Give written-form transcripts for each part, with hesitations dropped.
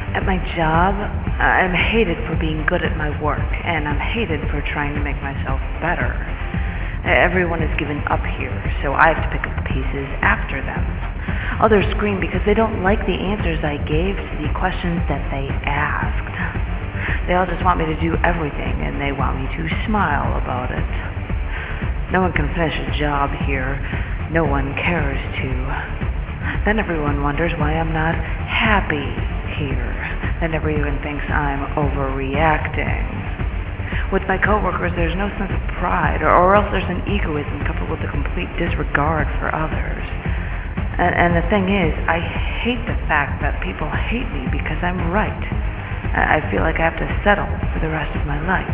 At my job, I'm hated for being good at my work, and I'm hated for trying to make myself better. Everyone is giving up here, so I have to pick up the pieces after them. Others scream because they don't like the answers I gave to the questions that they asked. They all just want me to do everything, and they want me to smile about it. No one can finish a job here. No one cares to. Then everyone wonders why I'm not happy here. Then everyone thinks I'm overreacting. With my coworkers, there's no sense of pride, or else there's an egoism coupled with a complete disregard for others. And the thing is, I hate the fact that people hate me because I'm right. I feel like I have to settle for the rest of my life.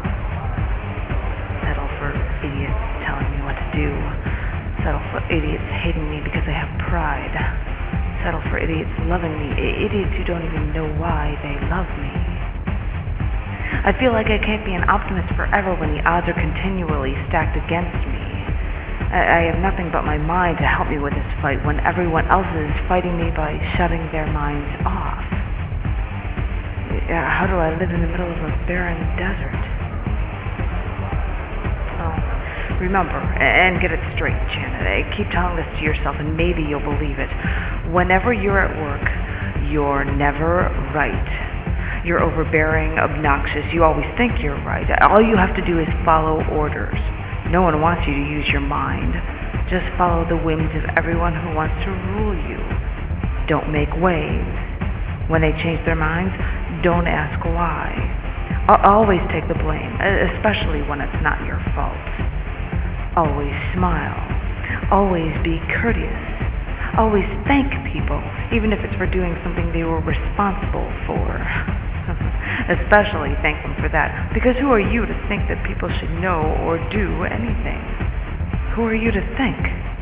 Settle for idiots telling me what to do. Settle for idiots hating me because I have pride. Settle for idiots loving me, idiots who don't even know why they love me. I feel like I can't be an optimist forever when the odds are continually stacked against me. I have nothing but my mind to help me with this fight when everyone else is fighting me by shutting their minds off. How do I live in the middle of a barren desert? Remember, and get it straight, Janet. Keep telling this to yourself and maybe you'll believe it. Whenever you're at work, you're never right. You're overbearing, obnoxious. You always think you're right. All you have to do is follow orders. No one wants you to use your mind. Just follow the whims of everyone who wants to rule you. Don't make waves. When they change their minds, don't ask why. Always take the blame, especially when it's not your fault. Always smile. Always be courteous. Always thank people, even if it's for doing something they were responsible for. Especially thank them for that, because who are you to think that people should know or do anything? Who are you to think?